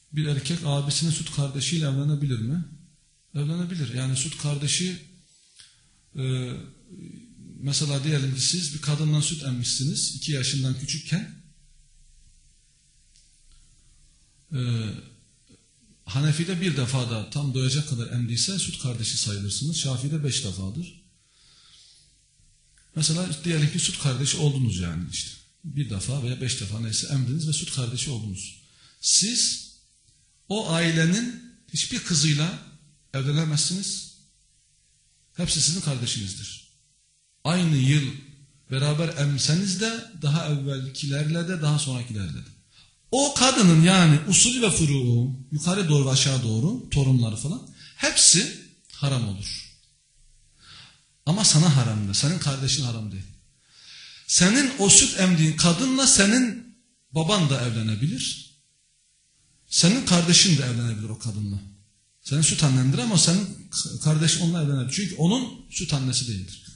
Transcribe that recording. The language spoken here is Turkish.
Bir erkek abisinin süt kardeşiyle evlenebilir mi? Evlenebilir. Yani süt kardeşi mesela diyelim ki siz bir kadından süt emmişsiniz 2 yaşından küçükken, Hanefi'de 1 defada tam doyacak kadar emdiyse süt kardeşi sayılırsınız. Şafii'de 5 defadır. Mesela diyelim ki süt kardeşi oldunuz yani işte. 1 defa veya 5 defa neyse emdiniz ve süt kardeşi oldunuz. Siz o ailenin hiçbir kızıyla evlenemezsiniz. Hepsi sizin kardeşinizdir. Aynı yıl beraber emseniz de daha evvelkilerle de daha sonrakilerle de. O kadının yani usulü ve furuğu, yukarı doğru ve aşağı doğru, torunları falan hepsi haram olur. Ama sana haramdır. Senin kardeşin haram değil. Senin o süt emdiğin kadınla senin baban da evlenebilir. Senin kardeşin de evlenebilir o kadınla. Senin süt annendir ama senin kardeşin onunla evlenebilir. Çünkü onun süt annesi değildir.